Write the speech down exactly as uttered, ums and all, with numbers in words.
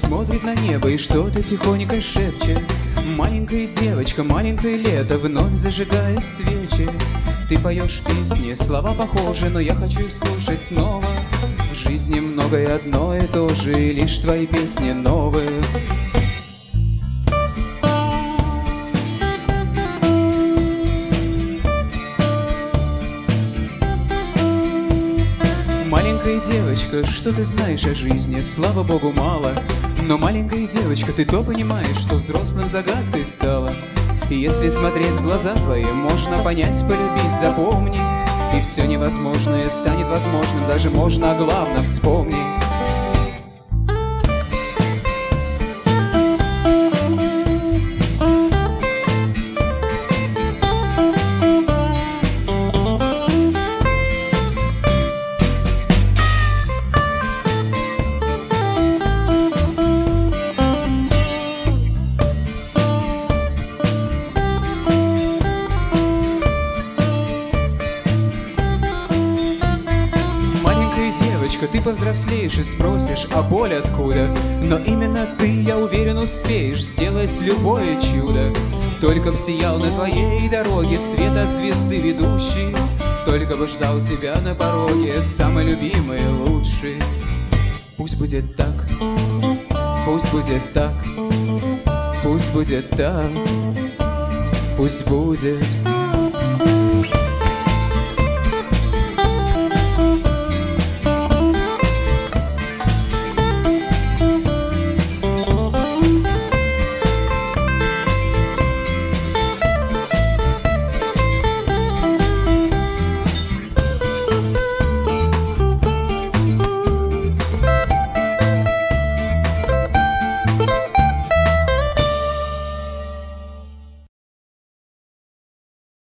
смотрит на небо и что-то тихонько шепчет. Маленькая девочка, маленькое лето вновь зажигает свечи. Ты поешь песни, слова похожи, но я хочу их слушать снова. В жизни многое одно и то же, и лишь твои песни новые. Маленькая девочка, что ты знаешь о жизни? Слава богу, мало. Но, маленькая девочка, ты то понимаешь, что взрослым загадкой стала. И если смотреть в глаза твои, можно понять, полюбить, запомнить. И все невозможное станет возможным, даже можно о главном вспомнить. Ты повзрослеешь и спросишь, а боль откуда? Но именно ты, я уверен, успеешь сделать любое чудо. Только б сиял на твоей дороге свет от звезды ведущий. Только бы ждал тебя на пороге самый любимый и лучший. Пусть будет так, пусть будет так, пусть будет так, пусть будет